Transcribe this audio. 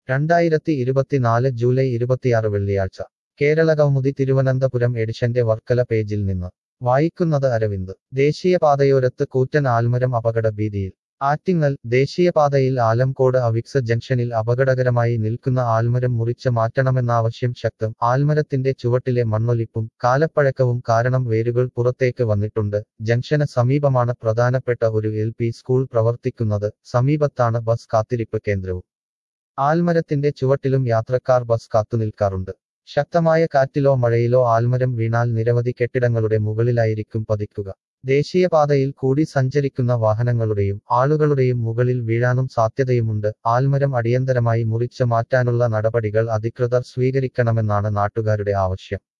2024 July 26 വെള്ളിയാഴ്ച കേരള കൗമുദി തിരുവനന്തപുരം എഡിഷന്റെ വർക്കല പേജിൽ നിന്ന് വായിക്കുന്നത് അരവിന്ദ് ദേശീയപാതയോരത്ത് കൂറ്റൻ ആൽമരം അപകട ഭീതിയിൽ ആറ്റിങ്ങൽ ദേശീയപാതയിൽ ആലംകോട് അവിക്സ് ജംഗ്ഷനിൽ അപകടകരമായി നിൽക്കുന്ന ആൽമരം മുറിച്ച് മാറ്റണമെന്നാവശ്യം ശക്തം ആൽമരത്തിന്റെ ചുവട്ടിലെ മണ്ണൊലിപ്പും കാലപ്പഴക്കവും കാരണം വേരുകൾ പുറത്തേക്ക് വന്നിട്ടുണ്ട് ജംഗ്ഷന് സമീപമാണ് പ്രധാനപ്പെട്ട ഒരു LP സ്കൂൾ പ്രവർത്തിക്കുന്നത് സമീപത്താണ് ബസ് കാത്തിരിപ്പ് കേന്ദ്രവും ആൽമരത്തിന്റെ ചുവട്ടിലും യാത്രക്കാർ ബസ് കാത്തുനിൽക്കാറുണ്ട് ശക്തമായ കാറ്റിലോ മഴയിലോ ആൽമരം വീണാൽ നിരവധി കെട്ടിടങ്ങളുടെ മുകളിലായിരിക്കും പതിക്കുക ദേശീയപാതയിൽ കൂടി സഞ്ചരിക്കുന്ന വാഹനങ്ങളുടെയും ആളുകളുടെയും മുകളിൽ വീഴാനും സാധ്യതയുമുണ്ട് ആൽമരം അടിയന്തരമായി മുറിച്ച് മാറ്റാനുള്ള നടപടികൾ അധികൃതർ സ്വീകരിക്കണമെന്നാണ് നാട്ടുകാരുടെ ആവശ്യം